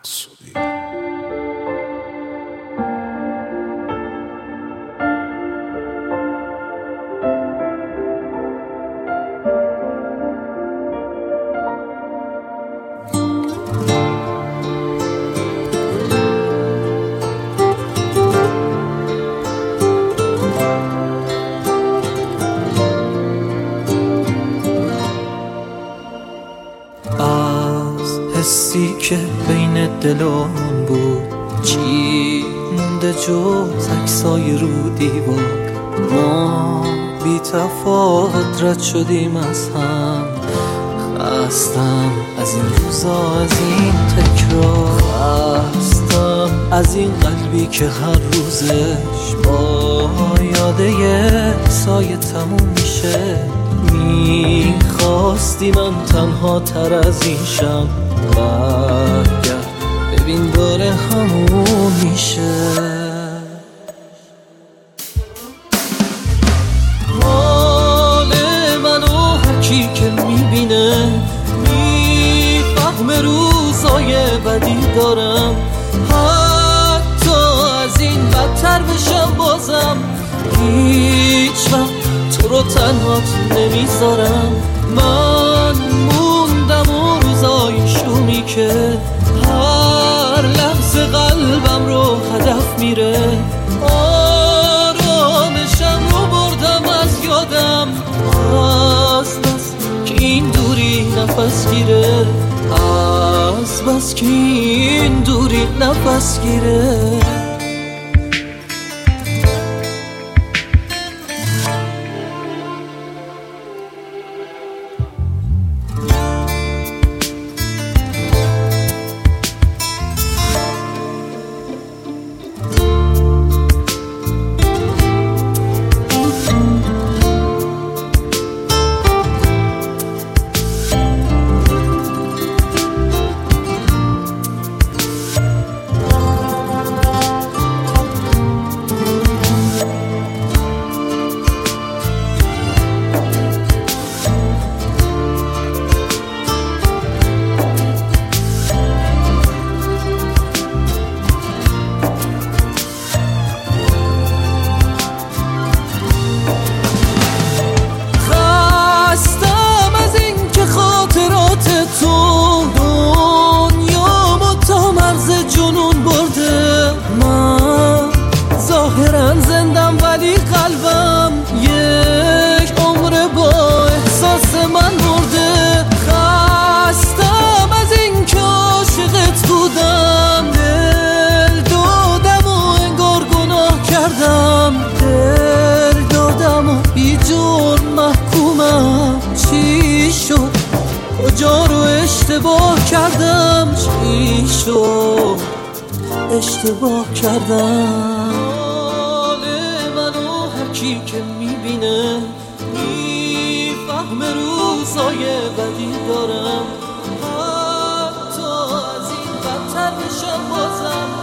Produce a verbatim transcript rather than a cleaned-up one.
مسعودی. حسی که بین دلان بود چی مونده جز عکسای رو دیوار؟ ما بی تفاوت رد شدیم از هم. خستم از این روزا، از این تکرار، خستم از این قلبی که هر روزش با یاده سایه تموم میشه. میخواستی من تنها تر از این شم، برگرد ببین داره همون میشه. حال منو هر کی که میبینه میفهمه روزای بدی دارم. حتی از این بدتر بشم بازم هیچ وقت تو رو تنهات نمیذارم. من موندم و روزای شومی که هر لحظه قلبم رو هدف میره. آرامشم رو بردم از یادم، از بس که این دوری نفس گیره، از بس که این دوری نفس گیره. زندم ولی قلبم یک عمر با احساس من مرده. خستم از این که عاشقت بودم، دل دادم و انگار گناه کردم. دل دادم و بی جرم محکومم. چی شد کجا رو اشتباه کردم؟ چی شد اشتباه کردم؟ کی که میبینه میفهمه روزای بدی دارم. حتی از این بدتر بشم بازم